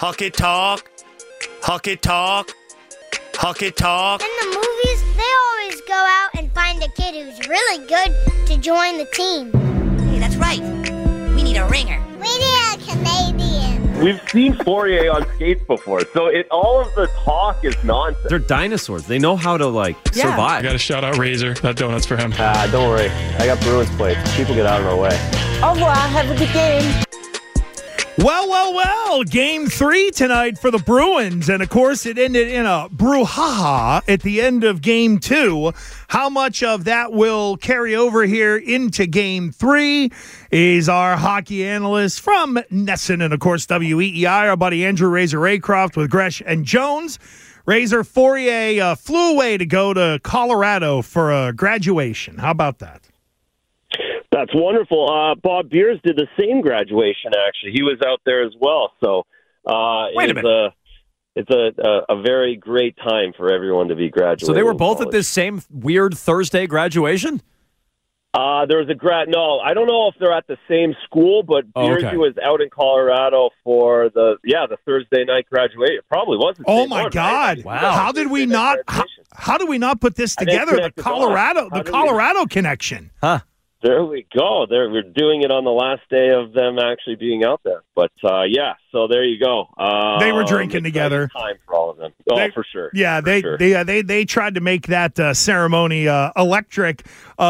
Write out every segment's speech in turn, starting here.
Hockey talk. Hockey talk. Hockey talk. In the movies, they always go out and find a kid who's really good to join the team. Hey, that's right. We need a ringer. We need a Canadian. We've seen Fourier on skates before, so all of the talk is nonsense. They're dinosaurs. They know how to, survive. I got to shout out Razor. That donut's for him. Don't worry. I got Bruins plates. People get out of our way. Au revoir. Have a good game. Well, Game 3 tonight for the Bruins, and of course it ended in a brouhaha at the end of Game 2. How much of that will carry over here into Game 3 is our hockey analyst from Nesson and, of course, WEEI, our buddy Andrew Razor Raycroft with Gresh and Jones. Razor, Fourier flew away to go to Colorado for a graduation. How about that? That's wonderful. Bob Beers did the same graduation, actually. He was out there as well. So Wait a minute. It's a very great time for everyone to be graduating. So they were both at this same weird Thursday graduation? There was no, I don't know if they're at the same school, but Beers was out in Colorado for the Thursday night graduation. It probably was the Oh same my one, God. right? Wow. How did we not put this together? The Colorado connection. Huh. There we go. We're doing it on the last day of them actually being out there. But, so there you go. They were drinking together. Time for all of them. For sure. Yeah, they tried to make that ceremony electric.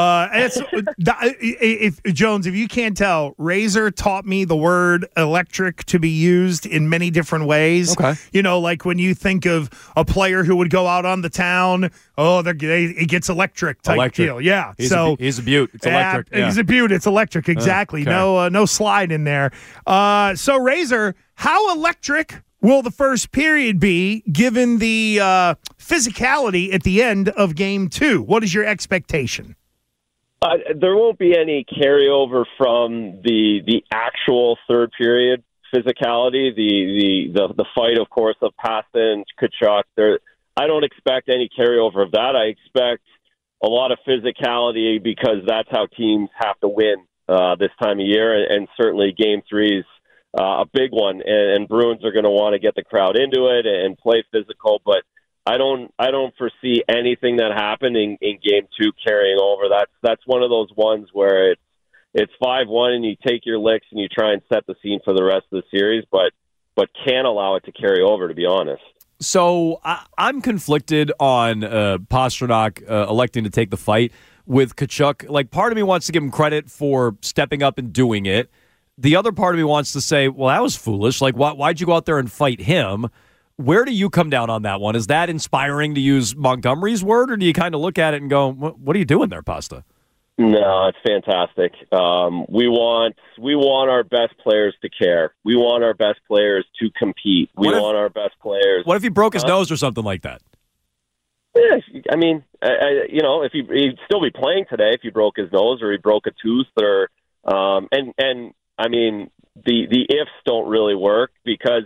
If Jones, if you can't tell, Razor taught me the word electric to be used in many different ways. Okay. Like when you think of a player who would go out on the town, it gets electric type deal. Yeah. He's a beaut. It's electric. He's a beaut. It's electric. Exactly. Okay. No slide in there. So Razor, how electric will the first period be given the physicality at the end of Game 2? What is your expectation? There won't be any carryover from the actual third period physicality. The fight, of course, of Pasta and Tkachuk. I don't expect any carryover of that. I expect a lot of physicality because that's how teams have to win this time of year, and certainly Game 3 is a big one, and Bruins are going to want to get the crowd into it and play physical, but I don't foresee anything that happened in Game 2 carrying over. That's one of those ones where it's 5-1 and you take your licks and you try and set the scene for the rest of the series, but can't allow it to carry over, to be honest. So I'm conflicted on Pastrnak electing to take the fight with Tkachuk. Part of me wants to give him credit for stepping up and doing it. The other part of me wants to say, well, that was foolish. Why'd you go out there and fight him? Where do you come down on that one? Is that inspiring, to use Montgomery's word, or do you kind of look at it and go, what are you doing there, Pasta? No, it's fantastic. We want our best players to care. We want our best players to compete. We want our best players. What if he broke his nose or something like that? Yeah, I mean, if he'd still be playing today if he broke his nose or he broke a tooth, or and I mean the ifs don't really work, because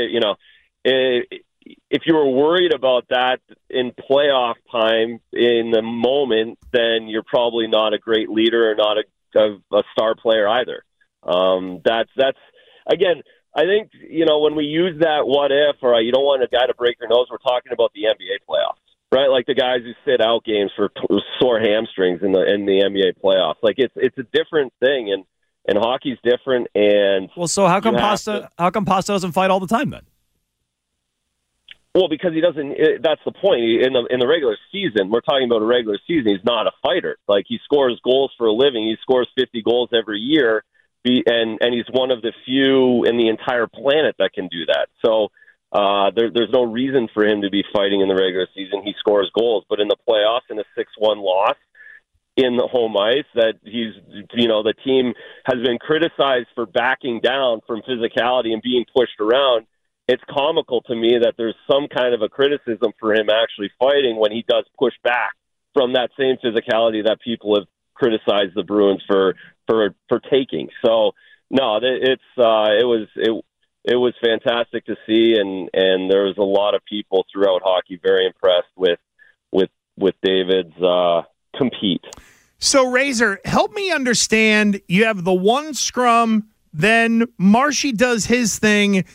if you were worried about that in playoff time in the moment, then you're probably not a great leader or not a star player either. That's again, I think, when we use that what if, or you don't want a guy to break your nose, we're talking about the NBA playoffs, right? Like the guys who sit out games for sore hamstrings in the NBA playoffs. It's a different thing, and hockey's different. And so how come Pasta doesn't fight all the time then? Well, because he doesn't. That's the point. In the regular season, we're talking about a regular season. He's not a fighter. He scores goals for a living. He scores 50 goals every year, and he's one of the few in the entire planet that can do that. So there's no reason for him to be fighting in the regular season. He scores goals, but in the playoffs, in a 6-1 loss in the home ice, that the team has been criticized for backing down from physicality and being pushed around. It's comical to me that there's some kind of a criticism for him actually fighting when he does push back from that same physicality that people have criticized the Bruins for taking. So no, it was fantastic to see, and there was a lot of people throughout hockey very impressed with David's compete. So Razor, help me understand. You have the one scrum, then Marshy does his thing.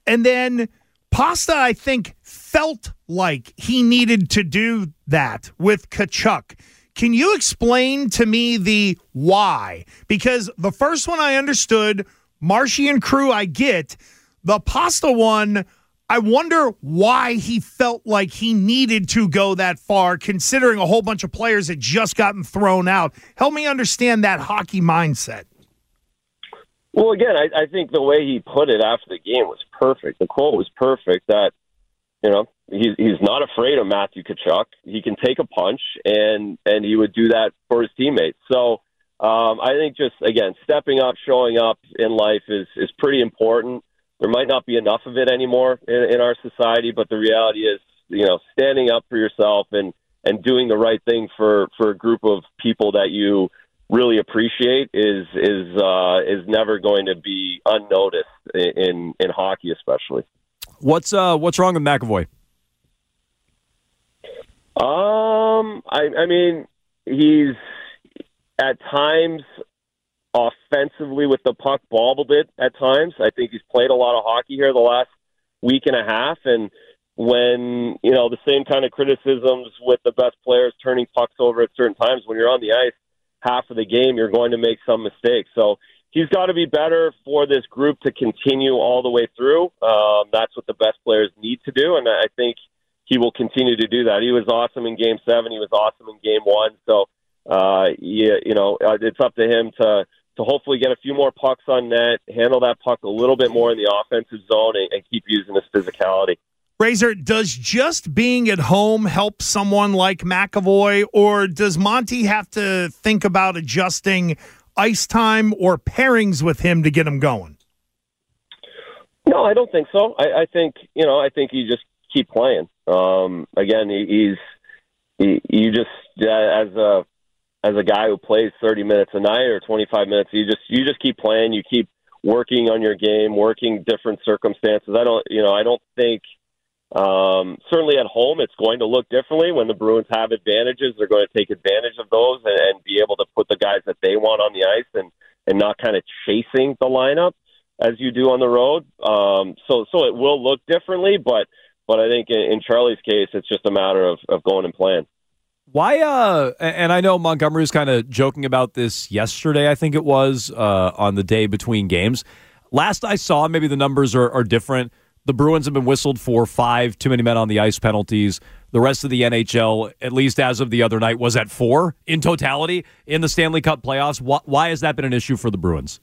And then Pasta, I think, felt like he needed to do that with Tkachuk. Can you explain to me the why? Because the first one I understood, Marshy and crew I get. The Pasta one, I wonder why he felt like he needed to go that far, considering a whole bunch of players had just gotten thrown out. Help me understand that hockey mindset. Well, again, I think the way he put it after the game was perfect. The quote was perfect that, he's not afraid of Matthew Tkachuk. He can take a punch, and he would do that for his teammates. So I think just, again, stepping up, showing up in life is pretty important. There might not be enough of it anymore in our society, but the reality is, standing up for yourself and doing the right thing for a group of people that you really appreciate is never going to be unnoticed in hockey, especially. What's wrong with McAvoy? I mean, he's at times offensively with the puck bobbled it at times. I think he's played a lot of hockey here the last week and a half, and when the same kind of criticisms with the best players turning pucks over at certain times, when you're on the ice half of the game, you're going to make some mistakes. So he's got to be better for this group to continue all the way through. That's what the best players need to do, and I think he will continue to do that. He was awesome in Game 7. He was awesome in Game 1. So, it's up to him to hopefully get a few more pucks on net, handle that puck a little bit more in the offensive zone, and keep using his physicality. Razor, does just being at home help someone like McAvoy, or does Monty have to think about adjusting ice time or pairings with him to get him going? No, I don't think so. I think you just keep playing. Again, you just as a guy who plays 30 minutes a night or 25 minutes, you just keep playing. You keep working on your game, working different circumstances. I don't think. Certainly at home, it's going to look differently. When the Bruins have advantages, they're going to take advantage of those and be able to put the guys that they want on the ice and not kind of chasing the lineup as you do on the road. So it will look differently, but I think in Charlie's case, it's just a matter of going and playing. Why, and I know Montgomery was kind of joking about this yesterday, I think it was, on the day between games. Last I saw, maybe the numbers are different. The Bruins have been whistled for 5 too many men on the ice penalties. The rest of the NHL, at least as of the other night, was at 4 in totality in the Stanley Cup playoffs. Why has that been an issue for the Bruins?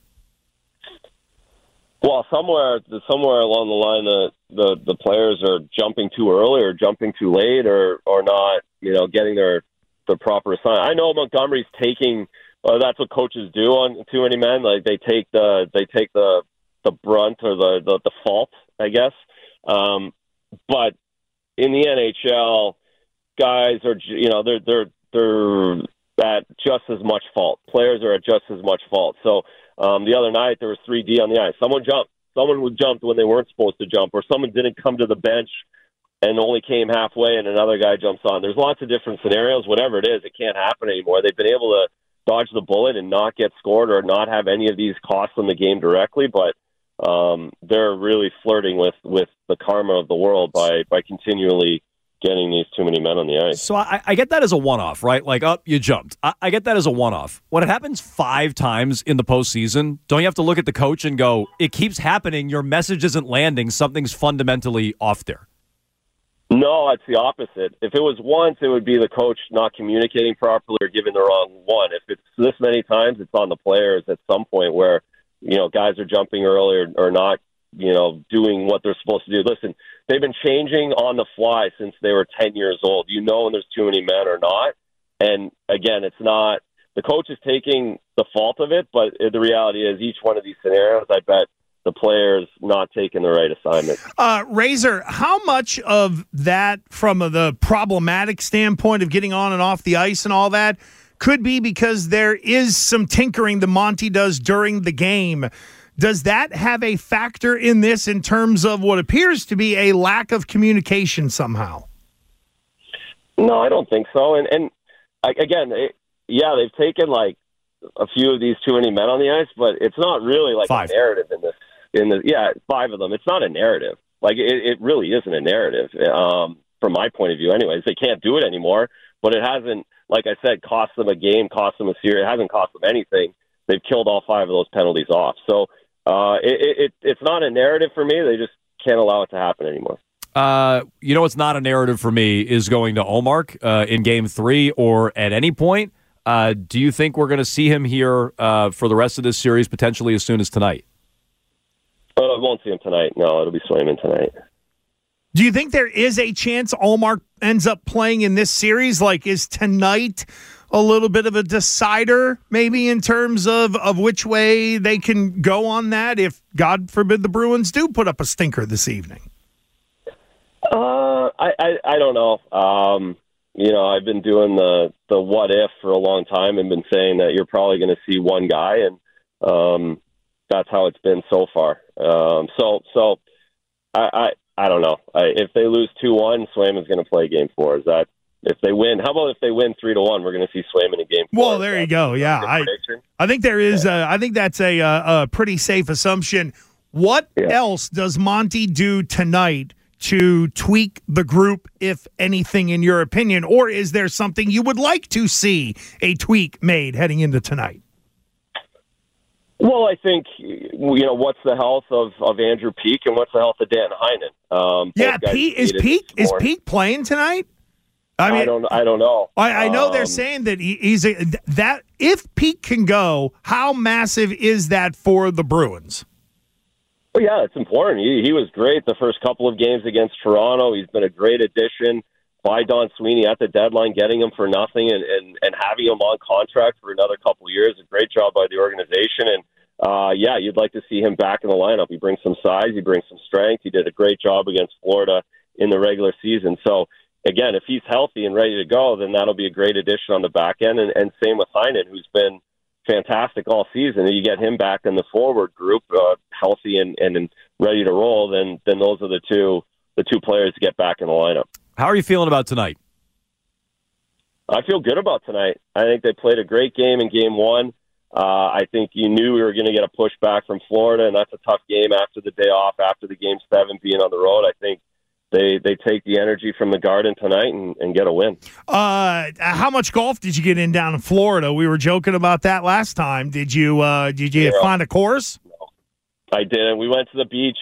Well, somewhere along the line, the players are jumping too early or jumping too late or not, getting the proper assignment. I know Montgomery's taking. That's what coaches do on too many men. Like they take the brunt or the fault, I guess. But in the NHL, guys are they're at just as much fault. Players are at just as much fault. So the other night there was 3D on the ice. Someone jumped. Someone jumped when they weren't supposed to jump, or someone didn't come to the bench and only came halfway, and another guy jumps on. There's lots of different scenarios. Whatever it is, it can't happen anymore. They've been able to dodge the bullet and not get scored or not have any of these costs on the game directly, but they're really flirting with the karma of the world by continually getting these too many men on the ice. So I get that as a one-off, right? Like, you jumped. I get that as a one-off. When it happens 5 times in the postseason, don't you have to look at the coach and go, it keeps happening, your message isn't landing, something's fundamentally off there? No, it's the opposite. If it was once, it would be the coach not communicating properly or giving the wrong one. If it's this many times, it's on the players at some point where guys are jumping early or not, doing what they're supposed to do. Listen, they've been changing on the fly since they were 10 years old. When there's too many men or not. And again, it's not the coach is taking the fault of it, but the reality is each one of these scenarios, I bet the players not taking the right assignment. Razor, how much of that from the problematic standpoint of getting on and off the ice and all that could be because there is some tinkering that Monty does during the game? Does that have a factor in this in terms of what appears to be a lack of communication somehow? No, I don't think so. And again, they've taken like a few of these too many men on the ice, but it's not really like 5. a narrative in this. 5 of them. It's not a narrative. Like, it really isn't a narrative, from my point of view anyways. They can't do it anymore, but it hasn't, like I said, cost them a game, cost them a series. It hasn't cost them anything. They've killed all 5 of those penalties off. So it's not a narrative for me. They just can't allow it to happen anymore. What's not a narrative for me is going to Ullmark in Game 3 or at any point. Do you think we're going to see him here for the rest of this series, potentially as soon as tonight? I won't see him tonight. No, it'll be Swayman tonight. Do you think there is a chance Ullmark ends up playing in this series? Like, is tonight a little bit of a decider, maybe, in terms of which way they can go on that if, God forbid, the Bruins do put up a stinker this evening? I don't know. I've been doing the what if for a long time and been saying that you're probably going to see one guy, and that's how it's been so far. So I don't know. If they lose 2-1, Swayman's going to play Game 4. Is that if they win? How about if they win 3-1? We're going to see Swayman in Game 4. Well, there you go. Yeah, I think there is. I think that's a pretty safe assumption. What else does Monty do tonight to tweak the group, if anything, in your opinion? Or is there something you would like to see a tweak made heading into tonight? Well, I think, what's the health of Andrew Peeke and what's the health of Dan Heinen? Is Peeke playing tonight? I don't know. I know they're saying that that if Peeke can go, how massive is that for the Bruins? Well, yeah, it's important. He was great the first couple of games against Toronto. He's been a great addition by Don Sweeney at the deadline, getting him for nothing and having him on contract for another couple of years. A great job by the organization. And, you'd like to see him back in the lineup. He brings some size. He brings some strength. He did a great job against Florida in the regular season. So, again, if he's healthy and ready to go, then that'll be a great addition on the back end. And same with Heinen, who's been fantastic all season. You get him back in the forward group, healthy and ready to roll, then those are the two players to get back in the lineup. How are you feeling about tonight? I feel good about tonight. I think they played a great game in Game 1. I think you knew we were going to get a pushback from Florida, and that's a tough game after the day off, after the Game 7 being on the road. I think they take the energy from the Garden tonight and get a win. How much golf did you get in down in Florida? We were joking about that last time. Did you find a course? No, I didn't. We went to the beach.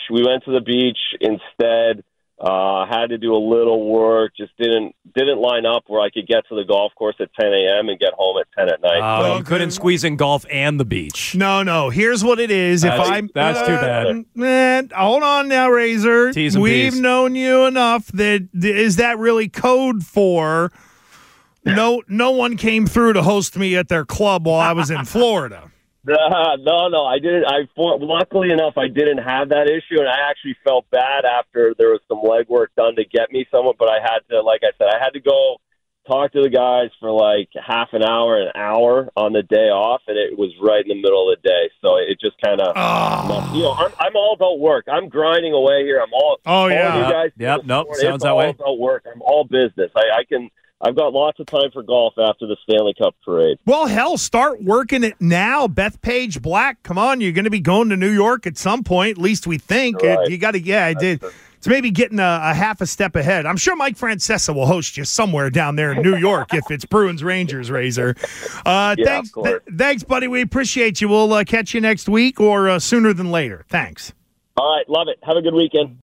Instead. Had to do a little work. Just didn't line up where I could get to the golf course at 10 a.m. and get home at 10 at night. Oh, you couldn't squeeze in golf and the beach. No. Here's what it is. That's too bad. Hold on now, Razor. We've known you enough that is that really code for no one came through to host me at their club while I was in Florida. No, I didn't. Luckily enough, I didn't have that issue, and I actually felt bad after there was some legwork done to get me someone. But I had to, like I said, I had to go talk to the guys for like half an hour on the day off, and it was right in the middle of the day. So it just kind of, I'm all about work. I'm grinding away here. I'm all. Oh yeah. All you guys sounds that way. It's all about work. I'm all business. I've got lots of time for golf after the Stanley Cup parade. Well, hell, start working it now. Bethpage Black, come on. You're going to be going to New York at some point, at least we think. Right. You got to, it's maybe getting a half a step ahead. I'm sure Mike Francesa will host you somewhere down there in New York if it's Bruins-Rangers, Razor. Thanks, buddy. We appreciate you. We'll catch you next week or sooner than later. Thanks. All right, love it. Have a good weekend.